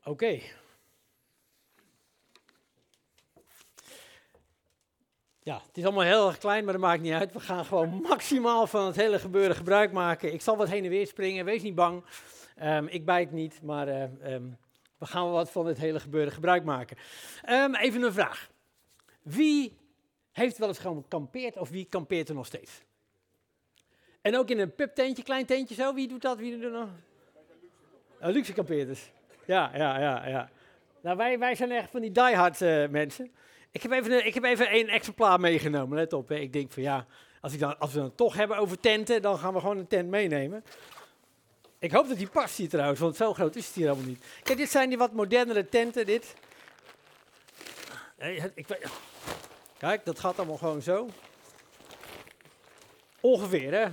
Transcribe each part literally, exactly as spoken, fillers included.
Oké. Okay. Ja, het is allemaal heel erg klein, maar dat maakt niet uit. We gaan gewoon maximaal van het hele gebeuren gebruik maken. Ik zal wat heen en weer springen, wees niet bang. Um, ik bijt niet, maar uh, um, we gaan wel wat van het hele gebeuren gebruik maken. Um, even een vraag. Wie heeft wel eens gewoon gekampeerd of wie kampeert er nog steeds? En ook in een pubtentje, klein tentje zo, wie doet dat? Wie doet dat nog? Uh, luxe kampeerders. Ja, ja, ja, ja. Nou, wij, wij zijn echt van die diehard uh, mensen. Ik heb, even een, ik heb even één exemplaar meegenomen, let op. Hè. Ik denk van ja, als, ik dan, als we het toch hebben over tenten, dan gaan we gewoon een tent meenemen. Ik hoop dat die past hier trouwens, want zo groot is het hier helemaal niet. Kijk, dit zijn die wat modernere tenten, dit. Ik weet, kijk, dat gaat allemaal gewoon zo. Ongeveer, hè.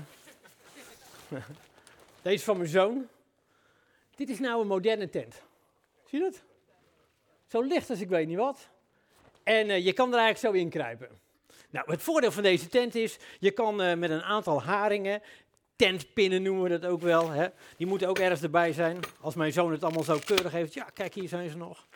Deze van mijn zoon. Dit is nou een moderne tent. Zie je dat? Zo licht als ik weet niet wat. En uh, je kan er eigenlijk zo in kruipen. Nou, het voordeel van deze tent is, je kan uh, met een aantal haringen, tentpinnen noemen we dat ook wel, hè, die moeten ook ergens erbij zijn. Als mijn zoon het allemaal zo keurig heeft, ja, kijk, hier zijn ze nog.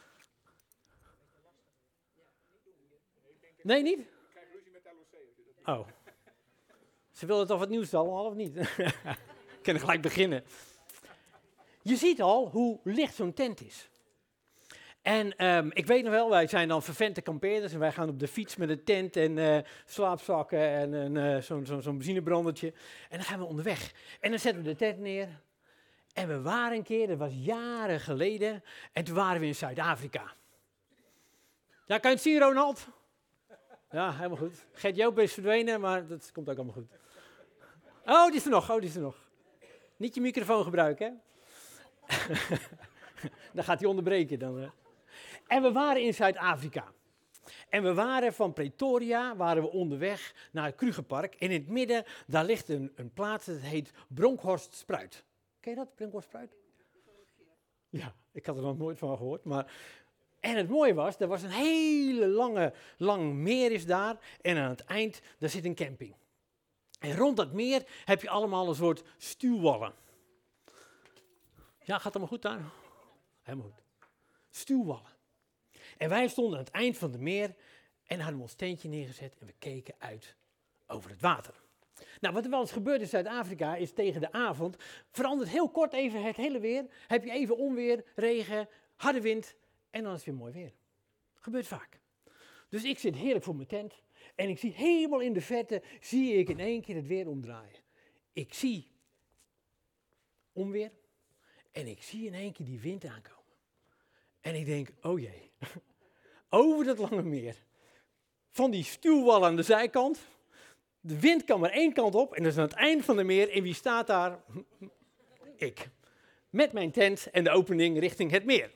Nee, niet? Oh. Ze wilden toch wat nieuws allemaal, of niet? We kunnen gelijk beginnen. Je ziet al hoe licht zo'n tent is. En um, ik weet nog wel, wij zijn dan vervente kampeerders en wij gaan op de fiets met een tent en uh, slaapzakken en uh, zo'n zo, zo benzinebrandertje. En dan gaan we onderweg. En dan zetten we de tent neer. En we waren een keer, dat was jaren geleden, en toen waren we in Zuid-Afrika. Ja, kan je het zien, Ronald? Ja, helemaal goed. Gert Joop is verdwenen, maar dat komt ook allemaal goed. Oh, die is er nog, oh, die is er nog. Niet je microfoon gebruiken, hè? Dan gaat hij onderbreken dan. Uh. En we waren in Zuid-Afrika. En we waren van Pretoria, waren we onderweg naar het Krugerpark. En in het midden, daar ligt een, een plaats, dat heet Bronkhorstspruit. Ken je dat, Bronkhorstspruit? Ja, ik had er nog nooit van gehoord. Maar... En het mooie was, er was een hele lange, lang meer is daar. En aan het eind, daar zit een camping. En rond dat meer heb je allemaal een soort stuwwallen. Ja, gaat allemaal goed daar? Helemaal goed. Stuwwallen. En wij stonden aan het eind van het meer en hadden ons tentje neergezet en we keken uit over het water. Nou, wat er wel eens gebeurt in Zuid-Afrika is tegen de avond, verandert heel kort even het hele weer. Heb je even onweer, regen, harde wind en dan is het weer mooi weer. Gebeurt vaak. Dus ik zit heerlijk voor mijn tent en ik zie helemaal in de verte, zie ik in één keer het weer omdraaien. Ik zie onweer en ik zie in één keer die wind aankomen. En ik denk, oh jee, over dat lange meer, van die stuwwal aan de zijkant, de wind kan maar één kant op en dat is aan het eind van de meer. En wie staat daar? Ik. Met mijn tent en de opening richting het meer.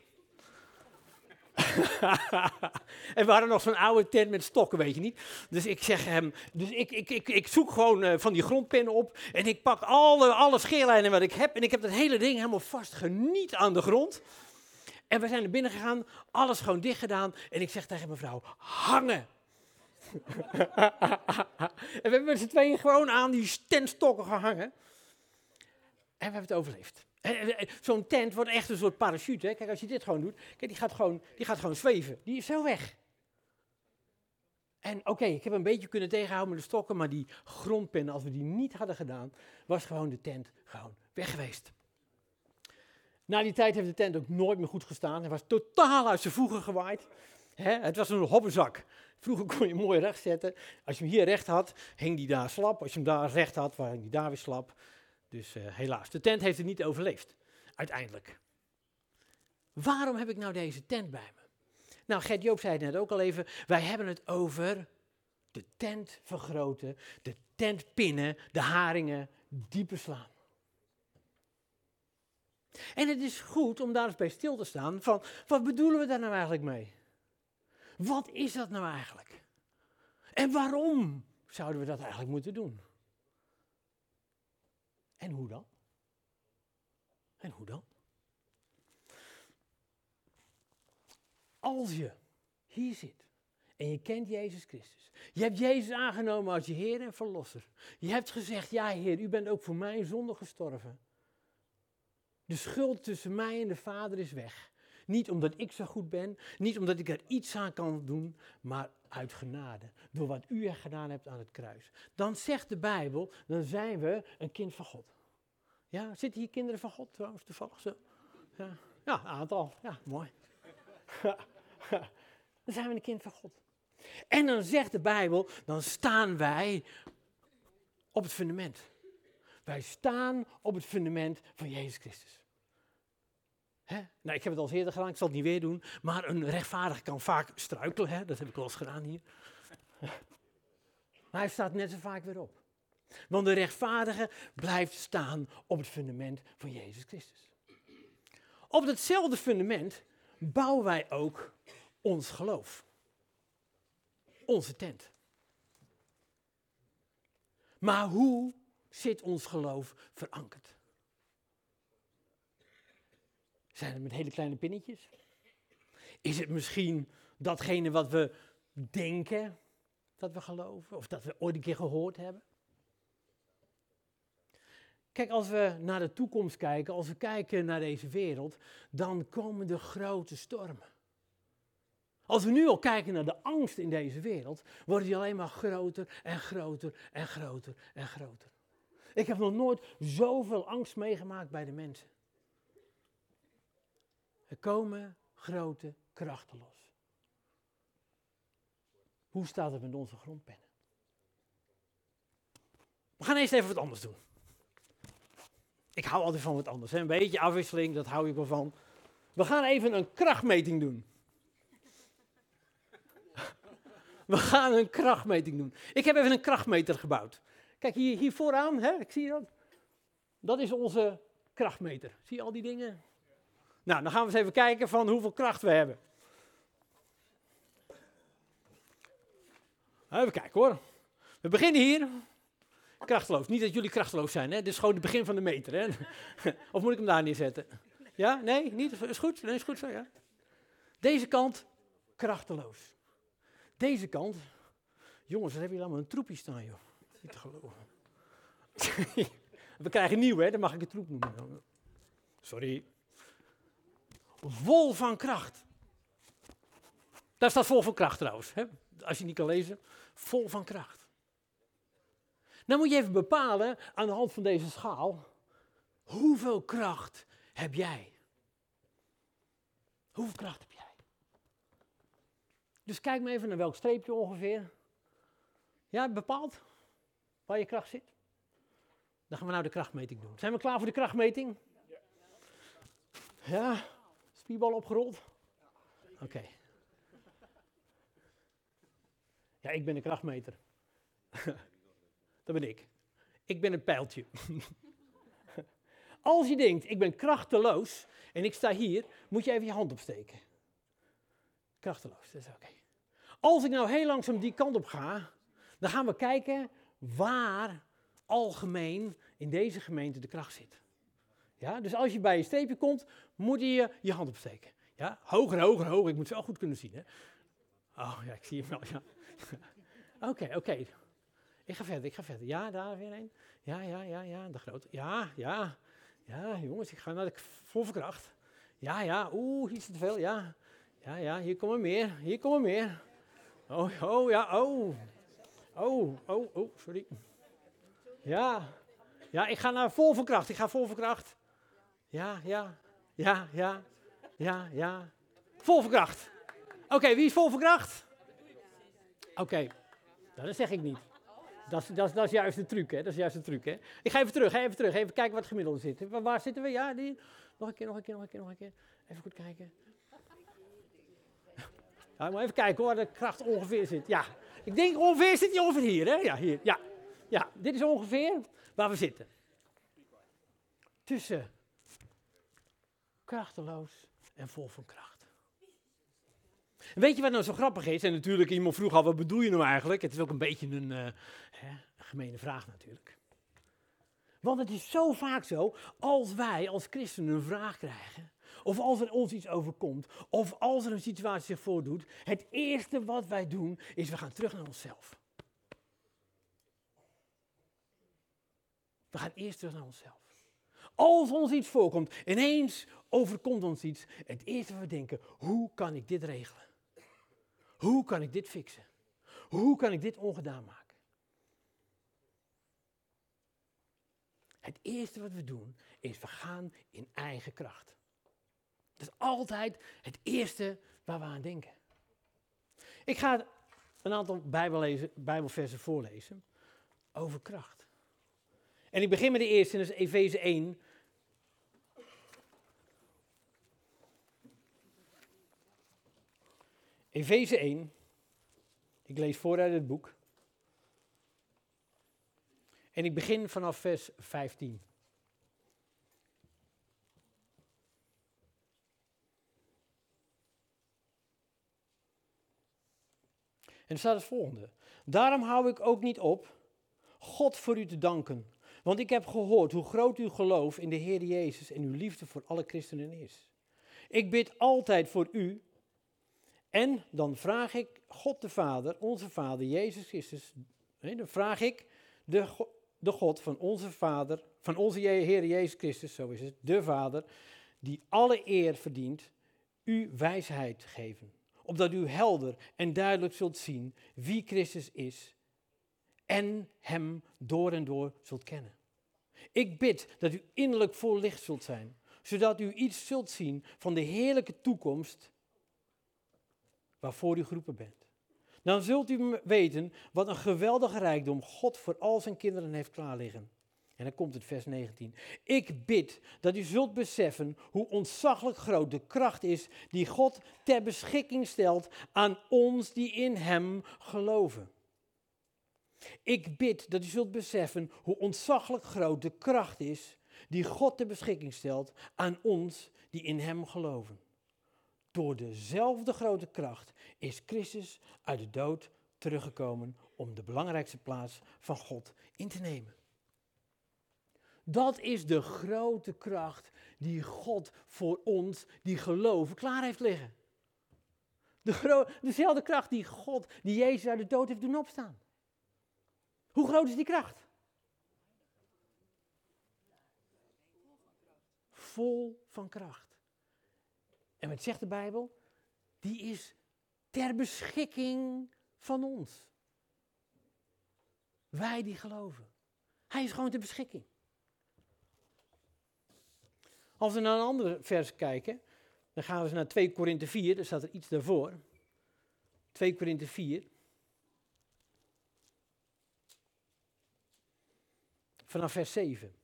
En we hadden nog zo'n oude tent met stokken, weet je niet. Dus ik zeg hem, dus ik, ik, ik, ik zoek gewoon uh, van die grondpinnen op en ik pak alle, alle scheerlijnen wat ik heb en ik heb dat hele ding helemaal vastgeniet aan de grond. En we zijn er binnen gegaan, alles gewoon dicht gedaan. En ik zeg tegen mevrouw, hangen. En we hebben met z'n tweeën gewoon aan die tentstokken gehangen. En we hebben het overleefd. Zo'n tent wordt echt een soort parachute. Hè. Kijk, als je dit gewoon doet, kijk, die gaat gewoon, die gaat gewoon zweven. Die is zo weg. En oké, okay, ik heb een beetje kunnen tegenhouden met de stokken, maar die grondpinnen, als we die niet hadden gedaan, was gewoon de tent gewoon weg geweest. Na die tijd heeft de tent ook nooit meer goed gestaan. Hij was totaal uit zijn voegen gewaaid. Hè? Het was een hobbenzak. Vroeger kon je hem mooi recht zetten. Als je hem hier recht had, hing die daar slap. Als je hem daar recht had, hing die daar weer slap. Dus uh, helaas, de tent heeft het niet overleefd. Uiteindelijk. Waarom heb ik nou deze tent bij me? Nou, Gert Joop zei het net ook al even. Wij hebben het over de tent vergroten, de tent pinnen, de haringen dieper slaan. En het is goed om daar eens bij stil te staan van, wat bedoelen we daar nou eigenlijk mee? Wat is dat nou eigenlijk? En waarom zouden we dat eigenlijk moeten doen? En hoe dan? En hoe dan? Als je hier zit en je kent Jezus Christus. Je hebt Jezus aangenomen als je Heer en Verlosser. Je hebt gezegd, ja Heer, u bent ook voor mijn zonde gestorven. De schuld tussen mij en de Vader is weg. Niet omdat ik zo goed ben, niet omdat ik er iets aan kan doen, maar uit genade. Door wat u er gedaan hebt aan het kruis. Dan zegt de Bijbel, dan zijn we een kind van God. Ja, zitten hier kinderen van God trouwens toevallig zo? Ja, ja een aantal. Ja, mooi. Dan zijn we een kind van God. En dan zegt de Bijbel, dan staan wij op het fundament. Wij staan op het fundament van Jezus Christus. Hè? Nou, ik heb het al eens eerder gedaan, ik zal het niet weer doen. Maar een rechtvaardige kan vaak struikelen, hè? Dat heb ik wel eens gedaan hier. Maar hij staat net zo vaak weer op. Want de rechtvaardige blijft staan op het fundament van Jezus Christus. Op datzelfde fundament bouwen wij ook ons geloof. Onze tent. Maar hoe zit ons geloof verankerd? Zijn het met hele kleine pinnetjes? Is het misschien datgene wat we denken dat we geloven? Of dat we ooit een keer gehoord hebben? Kijk, als we naar de toekomst kijken, als we kijken naar deze wereld, dan komen de grote stormen. Als we nu al kijken naar de angst in deze wereld, wordt die alleen maar groter en groter en groter en groter. Ik heb nog nooit zoveel angst meegemaakt bij de mensen. Er komen grote krachten los. Hoe staat het met onze grondpennen? We gaan eerst even wat anders doen. Ik hou altijd van wat anders. Hè? Een beetje afwisseling, dat hou ik wel van. We gaan even een krachtmeting doen. We gaan een krachtmeting doen. Ik heb even een krachtmeter gebouwd. Kijk, hier, hier vooraan, hè, ik zie dat. Dat is onze krachtmeter. Zie je al die dingen? Nou, dan gaan we eens even kijken van hoeveel kracht we hebben. Even kijken hoor. We beginnen hier. Krachteloos. Niet dat jullie krachteloos zijn, hè? Dit is gewoon het begin van de meter, hè? Of moet ik hem daar neerzetten? Ja? Nee? Niet? Is goed? Nee, is goed zo, ja. Deze kant, krachteloos. Deze kant, jongens, wat hebben jullie allemaal een troepje staan, joh. Niet te geloven. We krijgen nieuw, hè? Dan mag ik het troep noemen. Sorry. Vol van kracht. Daar staat vol van kracht trouwens, hè? Als je niet kan lezen. Vol van kracht. Nou moet je even bepalen, aan de hand van deze schaal, hoeveel kracht heb jij? Hoeveel kracht heb jij? Dus kijk maar even naar welk streepje ongeveer. Ja, bepaald waar je kracht zit. Dan gaan we nou de krachtmeting doen. Zijn we klaar voor de krachtmeting? Ja, spierbal opgerold? Oké. Okay. Ja, ik ben de krachtmeter. Dat ben ik. Ik ben een pijltje. Als je denkt, ik ben krachteloos en ik sta hier, moet je even je hand opsteken. Krachteloos, dat is oké. Okay. Als ik nou heel langzaam die kant op ga, dan gaan we kijken waar algemeen in deze gemeente de kracht zit. Ja, dus als je bij je streepje komt, moet je je hand opsteken. Ja, hoger, hoger, hoger. Ik moet het wel goed kunnen zien. Hè? Oh ja, ik zie hem wel. Ja. Oké, okay, oké. Okay. Ik ga verder, ik ga verder. Ja, daar weer een. Ja, ja, ja, ja, de grote. Ja, ja. Ja, jongens, ik ga naar de volle kracht. Ja, ja, oeh, hier is te veel. Ja, ja, ja, hier komen meer. Hier komen meer. Oh, oh, ja, oh. Oh, oh, oh, sorry. Ja, ja, ik ga naar vol van kracht. Ik ga vol van kracht. Ja, ja, ja, ja, ja, ja. Vol van kracht. Oké, okay, wie is vol van kracht? Oké, okay. Nou, dat zeg ik niet. Dat is, dat, is, dat is juist de truc, hè? Dat is juist de truc, hè? Ik ga even terug, hè? Even terug. Even kijken wat het gemiddelde zit. Waar, waar zitten we? Ja, die. Nog een keer, nog een keer, nog een keer, nog een keer. Even goed kijken. Ja, maar even kijken hoor, waar de kracht ongeveer zit. Ja, ik denk ongeveer zit die ongeveer hier, hè? Ja, hier. Ja, ja, dit is ongeveer waar we zitten. Tussen krachteloos en vol van kracht. En weet je wat nou zo grappig is? En natuurlijk, iemand vroeg al, wat bedoel je nou eigenlijk? Het is ook een beetje een, uh, hè, een gemene vraag natuurlijk. Want het is zo vaak zo, als wij als christenen een vraag krijgen, of als er ons iets overkomt, of als er een situatie zich voordoet, het eerste wat wij doen, is we gaan terug naar onszelf. We gaan eerst terug naar onszelf. Als ons iets voorkomt, ineens overkomt ons iets. Het eerste wat we denken, hoe kan ik dit regelen? Hoe kan ik dit fixen? Hoe kan ik dit ongedaan maken? Het eerste wat we doen, is we gaan in eigen kracht. Dat is altijd het eerste waar we aan denken. Ik ga een aantal bijbellezen, bijbelversen voorlezen over kracht. En ik begin met de eerste, dat is Efeze één. Efeze één. Ik lees voor uit het boek. En ik begin vanaf vers vijftien. En er staat het volgende. Daarom hou ik ook niet op God voor u te danken. Want ik heb gehoord hoe groot uw geloof in de Heer Jezus en uw liefde voor alle christenen is. Ik bid altijd voor u. En dan vraag ik God de Vader, onze Vader, Jezus Christus. Nee, dan vraag ik de, de God van onze Vader, van onze Heer Jezus Christus, zo is het, de Vader, die alle eer verdient, u wijsheid geven. Opdat u helder en duidelijk zult zien wie Christus is en hem door en door zult kennen. Ik bid dat u innerlijk vol licht zult zijn, zodat u iets zult zien van de heerlijke toekomst waarvoor u geroepen bent. Dan zult u weten wat een geweldige rijkdom God voor al zijn kinderen heeft klaarliggen. En dan komt het vers negentien. Ik bid dat u zult beseffen hoe ontzaglijk groot de kracht is die God ter beschikking stelt aan ons die in hem geloven. Ik bid dat u zult beseffen hoe ontzaglijk groot de kracht is die God ter beschikking stelt aan ons die in hem geloven. Door dezelfde grote kracht is Christus uit de dood teruggekomen om de belangrijkste plaats van God in te nemen. Dat is de grote kracht die God voor ons, die geloven, klaar heeft liggen. De gro- dezelfde kracht die God, die Jezus uit de dood heeft doen opstaan. Hoe groot is die kracht? Vol van kracht. En wat zegt de Bijbel? Die is ter beschikking van ons. Wij die geloven. Hij is gewoon ter beschikking. Als we naar een andere vers kijken, dan gaan we eens naar twee Korinthe vier, daar staat er iets daarvoor. twee Korinthe vier. Vanaf vers zeven.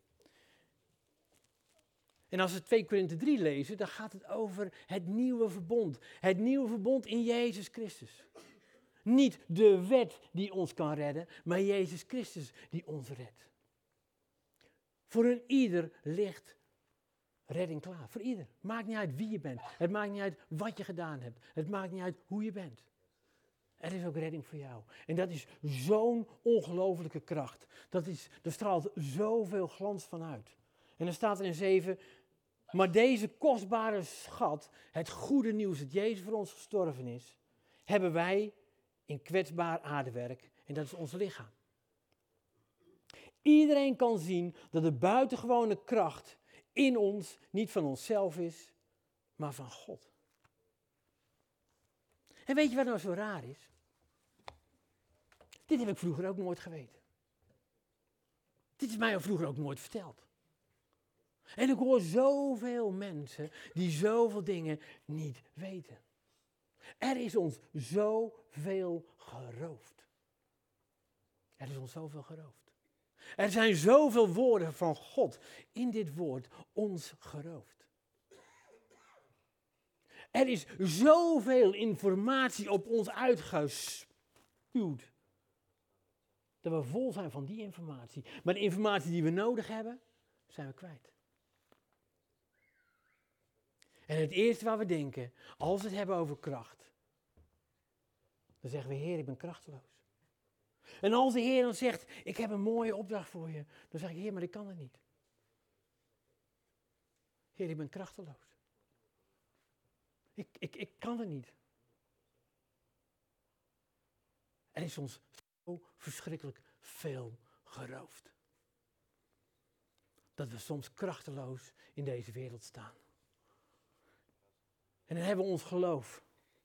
En als we twee Korinthe drie lezen, dan gaat het over het nieuwe verbond. Het nieuwe verbond in Jezus Christus. Niet de wet die ons kan redden, maar Jezus Christus die ons redt. Voor een ieder ligt redding klaar. Voor ieder. Het maakt niet uit wie je bent. Het maakt niet uit wat je gedaan hebt. Het maakt niet uit hoe je bent. Er is ook redding voor jou. En dat is zo'n ongelofelijke kracht. Dat is, er straalt zoveel glans van uit. En dan staat er in zeven... Maar deze kostbare schat, het goede nieuws dat Jezus voor ons gestorven is, hebben wij in kwetsbaar aardewerk. En dat is ons lichaam. Iedereen kan zien dat de buitengewone kracht in ons niet van onszelf is, maar van God. En weet je wat nou zo raar is? Dit heb ik vroeger ook nooit geweten. Dit is mij vroeger ook nooit verteld. En ik hoor zoveel mensen die zoveel dingen niet weten. Er is ons zoveel geroofd. Er is ons zoveel geroofd. Er zijn zoveel woorden van God in dit woord ons geroofd. Er is zoveel informatie op ons uitgespuwd. Dat we vol zijn van die informatie. Maar de informatie die we nodig hebben, zijn we kwijt. En het eerste waar we denken, als we het hebben over kracht, dan zeggen we, Heer, ik ben krachteloos. En als de Heer dan zegt, ik heb een mooie opdracht voor je, dan zeg ik, Heer, maar ik kan het niet. Heer, ik ben krachteloos. Ik, ik, ik kan het niet. Er is ons zo verschrikkelijk veel geroofd. dat we soms krachteloos in deze wereld staan. En dan hebben we ons geloof.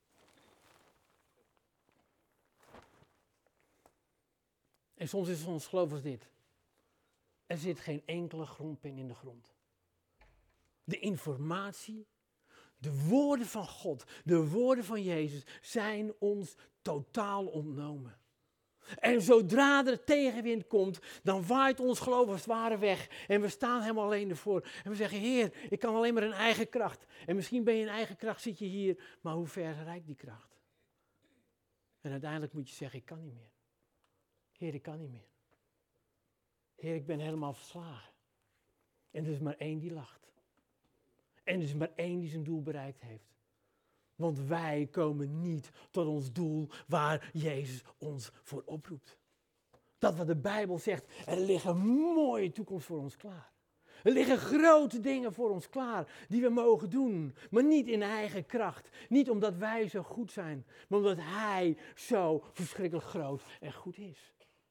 En soms is ons geloof als dit. Er zit geen enkele grondpin in de grond. De informatie, de woorden van God, de woorden van Jezus zijn ons totaal ontnomen. En zodra er tegenwind komt, dan waait ons geloof als het ware weg. En we staan helemaal alleen ervoor. En we zeggen, Heer, ik kan alleen maar in eigen kracht. En misschien ben je in eigen kracht, zit je hier, maar hoe ver reikt die kracht? En uiteindelijk moet je zeggen, ik kan niet meer. Heer, ik kan niet meer. Heer, ik ben helemaal verslagen. En er is maar één die lacht. En er is maar één die zijn doel bereikt heeft. Want wij komen niet tot ons doel waar Jezus ons voor oproept. Dat wat de Bijbel zegt, er liggen een mooie toekomst voor ons klaar. Er liggen grote dingen voor ons klaar die we mogen doen. Maar niet in eigen kracht. Niet omdat wij zo goed zijn, maar omdat Hij zo verschrikkelijk groot en goed is.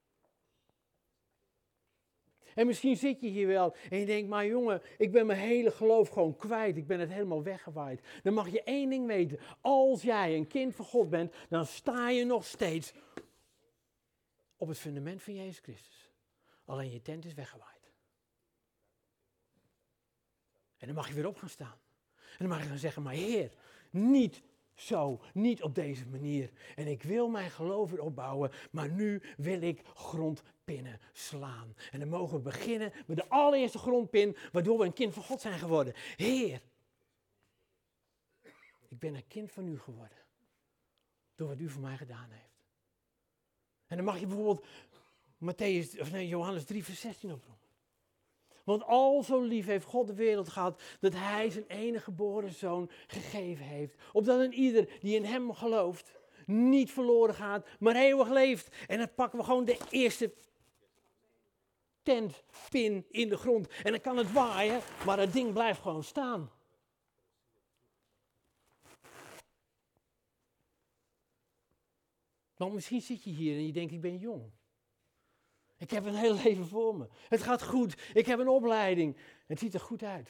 En misschien zit je hier wel en je denkt, maar jongen, ik ben mijn hele geloof gewoon kwijt. Ik ben het helemaal weggewaaid. Dan mag je één ding weten. Als jij een kind van God bent, dan sta je nog steeds op het fundament van Jezus Christus. Alleen je tent is weggewaaid. En dan mag je weer op gaan staan. En dan mag je gaan zeggen, maar Heer, niet zo, niet op deze manier. En ik wil mijn geloof weer opbouwen, maar nu wil ik grondpinnen slaan. En dan mogen we beginnen met de allereerste grondpin, waardoor we een kind van God zijn geworden. Heer, ik ben een kind van u geworden, door wat u voor mij gedaan heeft. En dan mag je bijvoorbeeld Matthäus, of nee, Johannes drie vers zestien oproepen. Want al zo lief heeft God de wereld gehad, dat hij zijn enige geboren zoon gegeven heeft. Opdat een ieder die in hem gelooft, niet verloren gaat, maar eeuwig leeft. En dan pakken we gewoon de eerste tentpin in de grond. En dan kan het waaien, maar het ding blijft gewoon staan. Want misschien zit je hier en je denkt, ik ben jong. Ik heb een heel leven voor me. Het gaat goed. Ik heb een opleiding. Het ziet er goed uit.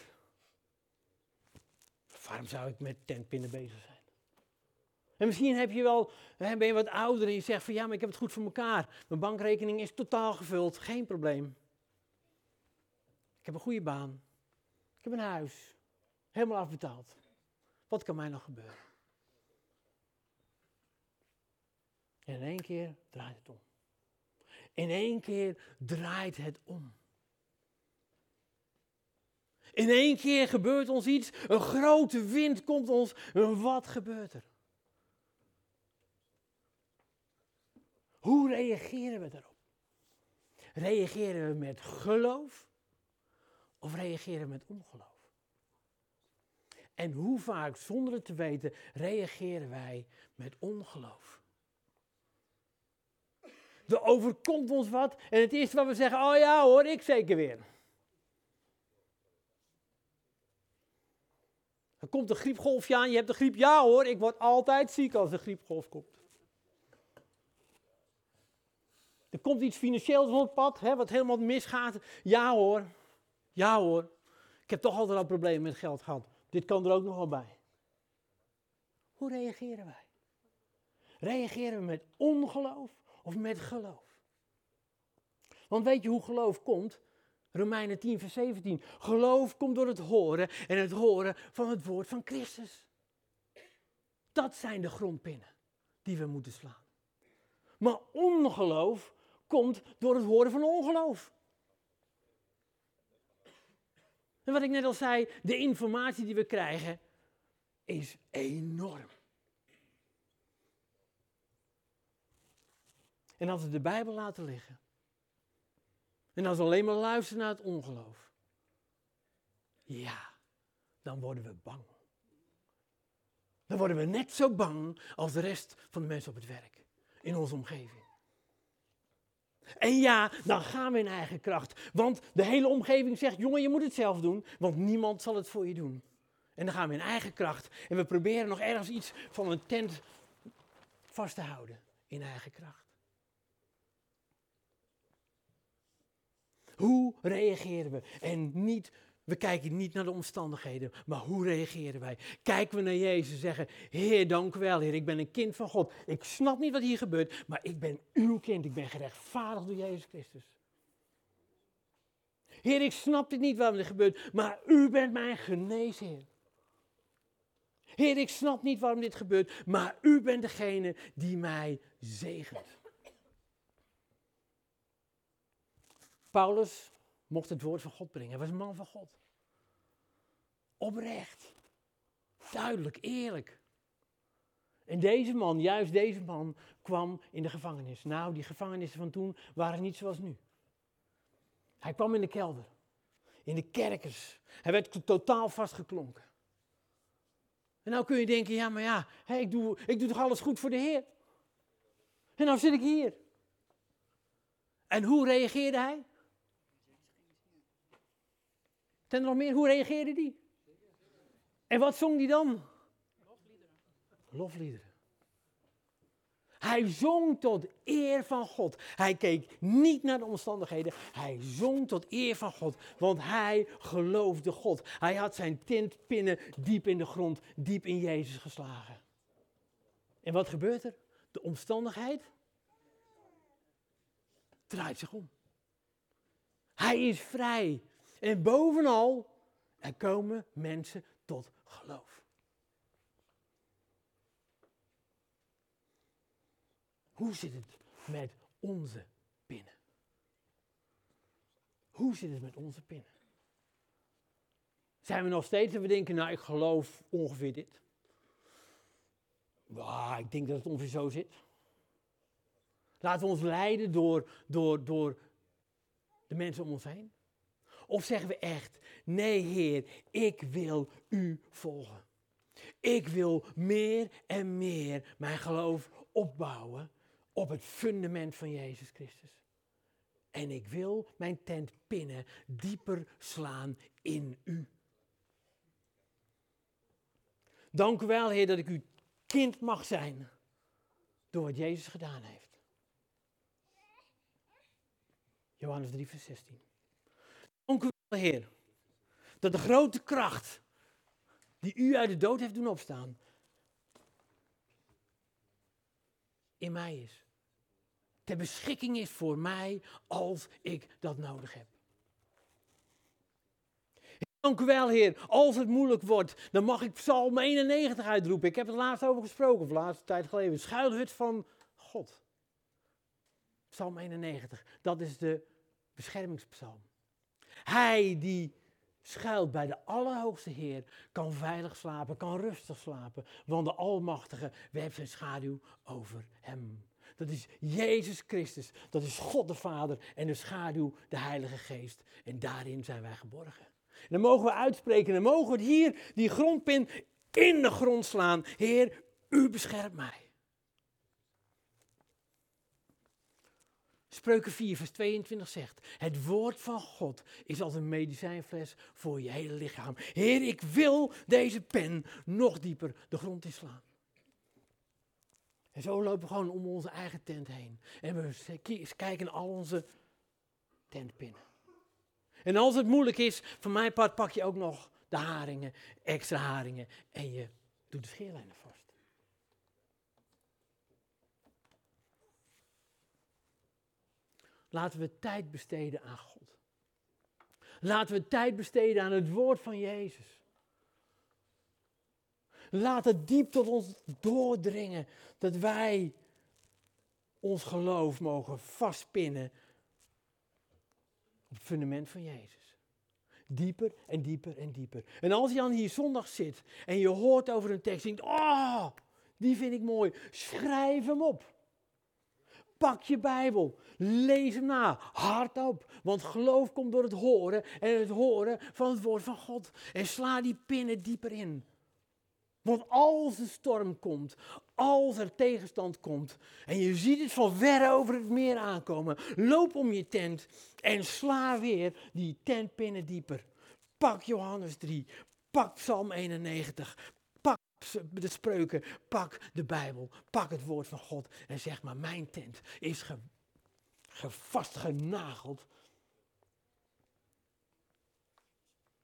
Waarom zou ik met tentpinnen bezig zijn? En misschien heb je wel, ben je wat ouder en je zegt van ja, maar ik heb het goed voor elkaar. Mijn bankrekening is totaal gevuld. Geen probleem. Ik heb een goede baan. Ik heb een huis. Helemaal afbetaald. Wat kan mij nog gebeuren? En in één keer draait het om. In één keer draait het om. In één keer gebeurt ons iets. Een grote wind komt ons. En wat gebeurt er? Hoe reageren we daarop? Reageren we met geloof? Of reageren we met ongeloof? En hoe vaak, zonder het te weten, reageren wij met ongeloof? Er overkomt ons wat en het eerste wat we zeggen, oh ja hoor, ik zeker weer. Er komt een griepgolfje aan, je hebt de griep, ja hoor, ik word altijd ziek als de griepgolf komt. Er komt iets financieels op het pad, hè, wat helemaal misgaat. Ja hoor, ja hoor, ik heb toch altijd al problemen met geld gehad. Dit kan er ook nog wel bij. Hoe reageren wij? Reageren we met ongeloof of met geloof? Want weet je hoe geloof komt? Romeinen tien vers zeventien. Geloof komt door het horen en het horen van het woord van Christus. Dat zijn de grondpinnen die we moeten slaan. Maar ongeloof komt door het horen van ongeloof. En wat ik net al zei, de informatie die we krijgen is enorm. En als we de Bijbel laten liggen, en als we alleen maar luisteren naar het ongeloof, ja, dan worden we bang. Dan worden we net zo bang als de rest van de mensen op het werk, in onze omgeving. En ja, dan gaan we in eigen kracht, want de hele omgeving zegt, jongen, je moet het zelf doen, want niemand zal het voor je doen. En dan gaan we in eigen kracht en we proberen nog ergens iets van een tent vast te houden in eigen kracht. Hoe reageren we? En niet, we kijken niet naar de omstandigheden, maar hoe reageren wij? Kijken we naar Jezus en zeggen, Heer, dank u wel, Heer, ik ben een kind van God. Ik snap niet wat hier gebeurt, maar ik ben uw kind. Ik ben gerechtvaardigd door Jezus Christus. Heer, ik snap dit niet waarom dit gebeurt, maar u bent mijn geneesheer. Heer, ik snap niet waarom dit gebeurt, maar u bent degene die mij zegent. Paulus mocht het woord van God brengen. Hij was een man van God. Oprecht. Duidelijk, eerlijk. En deze man, juist deze man, kwam in de gevangenis. Nou, die gevangenissen van toen waren niet zoals nu. Hij kwam in de kelder. In de kerkers. Hij werd totaal vastgeklonken. En nou kun je denken, ja, maar ja, hè, ik, doe, ik doe toch alles goed voor de Heer. En nou zit ik hier. En hoe reageerde hij? Zijn er nog meer? Hoe reageerde hij? En wat zong hij dan? Lofliederen. Lofliederen. Hij zong tot eer van God. Hij keek niet naar de omstandigheden. Hij zong tot eer van God. Want hij geloofde God. Hij had zijn tentpinnen diep in de grond, diep in Jezus geslagen. En wat gebeurt er? De omstandigheid draait zich om. Hij is vrij. En bovenal, er komen mensen tot geloof. Hoe zit het met onze pinnen? Hoe zit het met onze pinnen? Zijn we nog steeds en we denken, nou ik geloof ongeveer dit. Ah, ik denk dat het ongeveer zo zit. Laten we ons leiden door, door, door de mensen om ons heen. Of zeggen we echt, nee Heer, ik wil u volgen. Ik wil meer en meer mijn geloof opbouwen op het fundament van Jezus Christus. En ik wil mijn tentpinnen dieper slaan in u. Dank u wel, Heer, dat ik uw kind mag zijn door wat Jezus gedaan heeft. Johannes drie, vers zestien. Dank u wel, Heer, dat de grote kracht die u uit de dood heeft doen opstaan, in mij is. Ter beschikking is voor mij als ik dat nodig heb. Dank u wel, Heer. Als het moeilijk wordt, dan mag ik Psalm eenennegentig uitroepen. Ik heb het laatst over gesproken, of de laatste tijd geleden. Schuilhut van God. Psalm eenennegentig, dat is de beschermingspsalm. Hij die schuilt bij de Allerhoogste Heer, kan veilig slapen, kan rustig slapen. Want de Almachtige werpt zijn schaduw over hem. Dat is Jezus Christus, dat is God de Vader en de schaduw de Heilige Geest. En daarin zijn wij geborgen. En dan mogen we uitspreken en dan mogen we hier die grondpin in de grond slaan. Heer, u beschermt mij. Spreuken vier, vers tweeëntwintig zegt, het woord van God is als een medicijnfles voor je hele lichaam. Heer, ik wil deze pen nog dieper de grond inslaan. En zo lopen we gewoon om onze eigen tent heen. En we kijken naar al onze tentpinnen. En als het moeilijk is, van mijn part pak je ook nog de haringen, extra haringen. En je doet de scheerlijnen vast. Laten we tijd besteden aan God. Laten we tijd besteden aan het woord van Jezus. Laat het diep tot ons doordringen dat wij ons geloof mogen vastpinnen op het fundament van Jezus. Dieper en dieper en dieper. En als je dan hier zondag zit en je hoort over een tekst en denkt, oh, die vind ik mooi, schrijf hem op. Pak je Bijbel, lees hem na, hardop, want geloof komt door het horen en het horen van het woord van God. En sla die pinnen dieper in. Want als de storm komt, als er tegenstand komt en je ziet het van ver over het meer aankomen, loop om je tent en sla weer die tentpinnen dieper. Pak Johannes drie, pak Psalm eenennegentig, pak de spreuken, pak de Bijbel, pak het woord van God en zeg maar mijn tent is ge, ge vastgenageld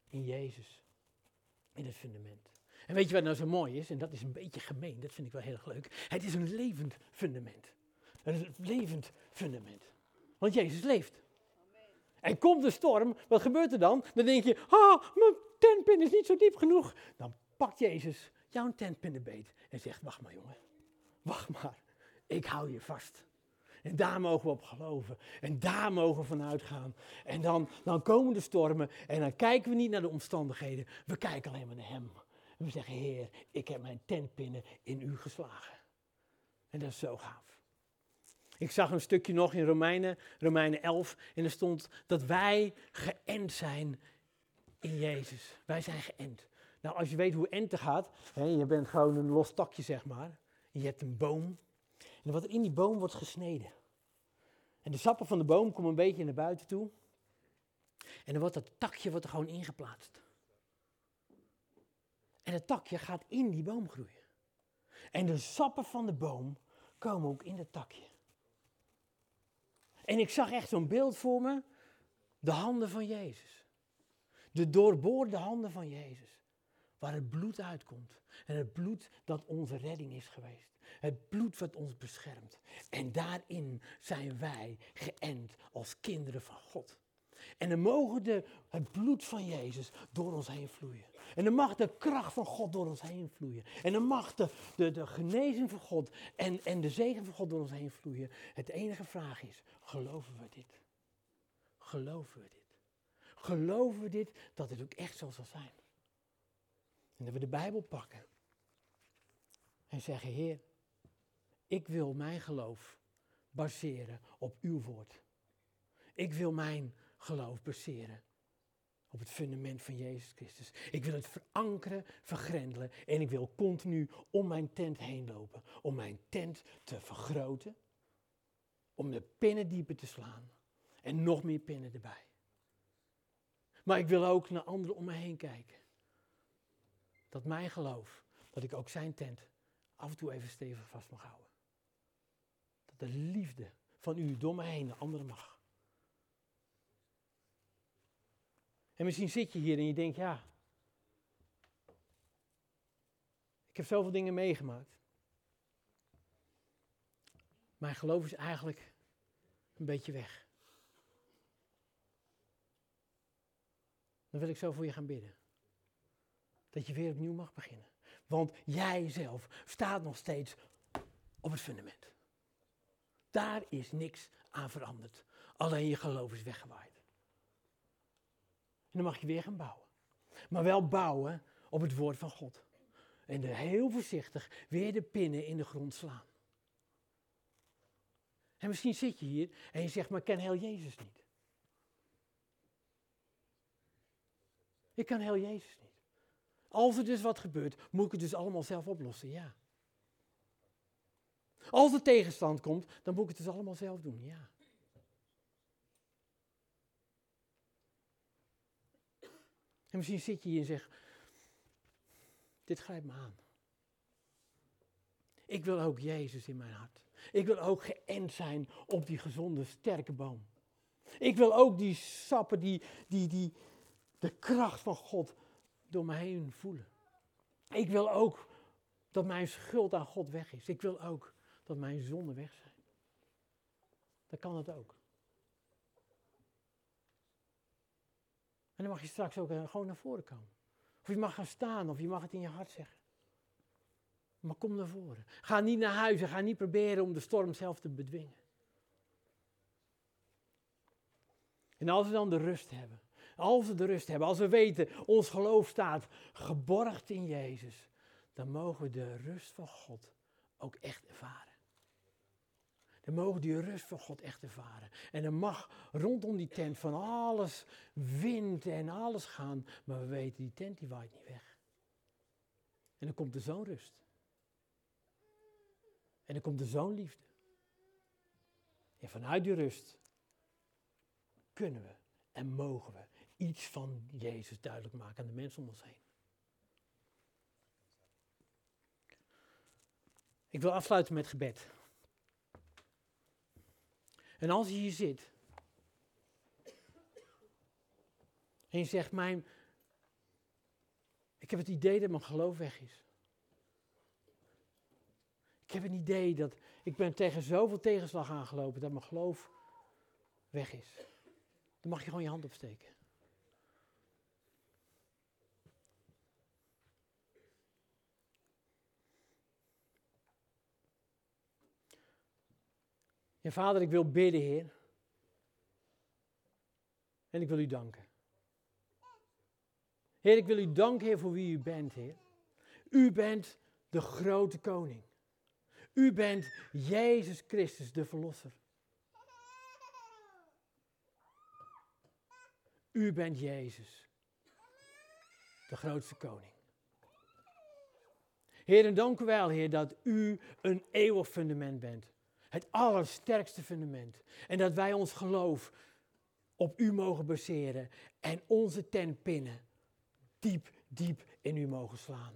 in Jezus. In het fundament. En weet je wat nou zo mooi is? En dat is een beetje gemeen, dat vind ik wel heel erg leuk. Het is een levend fundament. Een levend fundament. Want Jezus leeft. En komt de storm, wat gebeurt er dan? Dan denk je, ah, mijn tentpin is niet zo diep genoeg. Dan pakt Jezus jouw tentpin beet en zegt, wacht maar jongen, wacht maar, ik hou je vast. En daar mogen we op geloven. En daar mogen we van uitgaan. En dan, dan komen de stormen en dan kijken we niet naar de omstandigheden. We kijken alleen maar naar hem. En we zeggen, Heer, ik heb mijn tentpinnen in u geslagen. En dat is zo gaaf. Ik zag een stukje nog in Romeinen, Romeinen elf. En er stond dat wij geënt zijn in Jezus. Wij zijn geënt. Nou, als je weet hoe enten gaat. Hè, je bent gewoon een los takje, zeg maar. En je hebt een boom. En wat er in die boom wordt gesneden. En de sappen van de boom komen een beetje naar buiten toe. En dan wordt dat takje wordt er gewoon ingeplaatst. En het takje gaat in die boom groeien. En de sappen van de boom komen ook in het takje. En ik zag echt zo'n beeld voor me. De handen van Jezus. De doorboorde handen van Jezus. Waar het bloed uitkomt. En het bloed dat onze redding is geweest. Het bloed wat ons beschermt. En daarin zijn wij geënt als kinderen van God. En dan mogen de, het bloed van Jezus door ons heen vloeien. En dan mag de kracht van God door ons heen vloeien. En dan mag de, de, de genezing van God en, en de zegen van God door ons heen vloeien. Het enige vraag is, geloven we dit? Geloven we dit? Geloven we dit, dat het ook echt zo zal zijn? En dat we de Bijbel pakken. En zeggen, Heer, ik wil mijn geloof baseren op uw woord. Ik wil mijn geloof baseren op het fundament van Jezus Christus. Ik wil het verankeren, vergrendelen en ik wil continu om mijn tent heen lopen. Om mijn tent te vergroten. Om de pinnen dieper te slaan. En nog meer pinnen erbij. Maar ik wil ook naar anderen om me heen kijken. Dat mijn geloof, dat ik ook zijn tent af en toe even stevig vast mag houden. Dat de liefde van u door me heen naar anderen mag. En misschien zit je hier en je denkt, ja, ik heb zoveel dingen meegemaakt. Mijn geloof is eigenlijk een beetje weg. Dan wil ik zo voor je gaan bidden. Dat je weer opnieuw mag beginnen. Want jij zelf staat nog steeds op het fundament. Daar is niks aan veranderd. Alleen je geloof is weggewaaid. En dan mag je weer gaan bouwen. Maar wel bouwen op het woord van God. En er heel voorzichtig weer de pinnen in de grond slaan. En misschien zit je hier en je zegt, maar ik ken heel Jezus niet. Ik kan heel Jezus niet. Als er dus wat gebeurt, moet ik het dus allemaal zelf oplossen, ja. Als er tegenstand komt, dan moet ik het dus allemaal zelf doen, ja. En misschien zit je hier en zegt, dit grijpt me aan. Ik wil ook Jezus in mijn hart. Ik wil ook geënt zijn op die gezonde, sterke boom. Ik wil ook die sappen, die, die, die, de kracht van God door me heen voelen. Ik wil ook dat mijn schuld aan God weg is. Ik wil ook dat mijn zonden weg zijn. Dan kan het ook. En dan mag je straks ook uh, gewoon naar voren komen. Of je mag gaan staan, of je mag het in je hart zeggen. Maar kom naar voren. Ga niet naar huis en ga niet proberen om de storm zelf te bedwingen. En als we dan de rust hebben, als we de rust hebben, als we weten, ons geloof staat geborgd in Jezus, dan mogen we de rust van God ook echt ervaren. Dan mogen we die rust van God echt ervaren. En er mag rondom die tent van alles wind en alles gaan, maar we weten, die tent die waait niet weg. En dan komt er zo'n rust. En dan komt er zo'n liefde. En vanuit die rust kunnen we en mogen we iets van Jezus duidelijk maken aan de mensen om ons heen. Ik wil afsluiten met gebed. En als je hier zit en je zegt, mijn, Ik heb het idee dat mijn geloof weg is. Ik heb een idee dat ik ben tegen zoveel tegenslag aangelopen dat mijn geloof weg is. Dan mag je gewoon je hand opsteken. Ja, Vader, ik wil bidden, Heer. En ik wil u danken. Heer, ik wil u danken, Heer, voor wie u bent, Heer. U bent de grote koning. U bent Jezus Christus, de Verlosser. U bent Jezus, de grootste koning. Heer, en dank u wel, Heer, dat u een eeuwig fundament bent. Het allersterkste fundament. En dat wij ons geloof op u mogen baseren en onze tent pinnen diep, diep in u mogen slaan.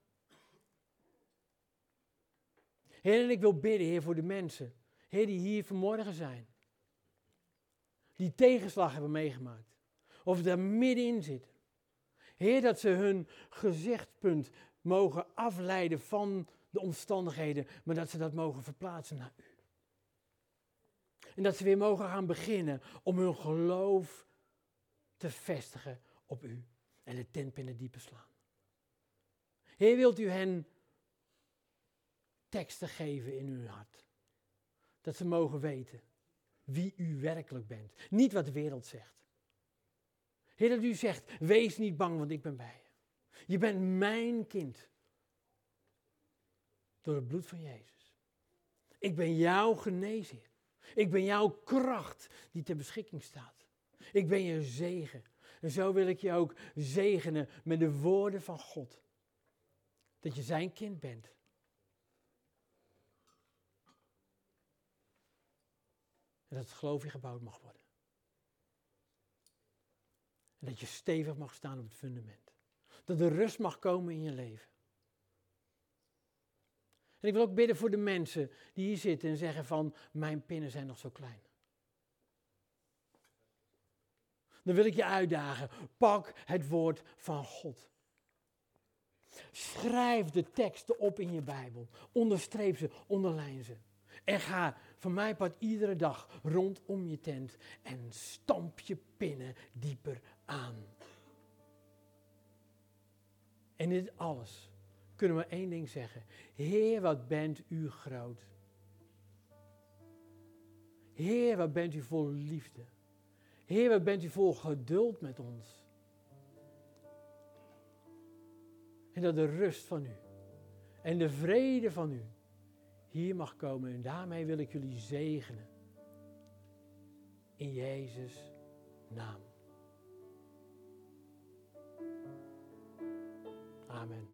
Heer, en ik wil bidden, Heer, voor de mensen, Heer, die hier vanmorgen zijn. Die tegenslag hebben meegemaakt. Of daar middenin zitten. Heer, dat ze hun gezichtspunt mogen afleiden van de omstandigheden, maar dat ze dat mogen verplaatsen naar u. En dat ze weer mogen gaan beginnen om hun geloof te vestigen op u. En de tentpinnen dieper slaan. Heer, wilt u hen teksten geven in hun hart. Dat ze mogen weten wie u werkelijk bent. Niet wat de wereld zegt. Heer, dat u zegt, wees niet bang, want ik ben bij je. Je bent mijn kind. Door het bloed van Jezus. Ik ben jouw geneesheer. Ik ben jouw kracht die ter beschikking staat. Ik ben je zegen. En zo wil ik je ook zegenen met de woorden van God. Dat je zijn kind bent. En dat het geloof je gebouwd mag worden. En dat je stevig mag staan op het fundament. Dat er rust mag komen in je leven. En ik wil ook bidden voor de mensen die hier zitten en zeggen van, mijn pinnen zijn nog zo klein. Dan wil ik je uitdagen, pak het woord van God. Schrijf de teksten op in je Bijbel. Onderstreep ze, onderlijn ze. En ga van mijn part iedere dag rondom je tent en stamp je pinnen dieper aan. En in dit alles kunnen we één ding zeggen. Heer, wat bent u groot. Heer, wat bent u vol liefde. Heer, wat bent u vol geduld met ons. En dat de rust van u en de vrede van u hier mag komen. En daarmee wil ik jullie zegenen. In Jezus' naam. Amen.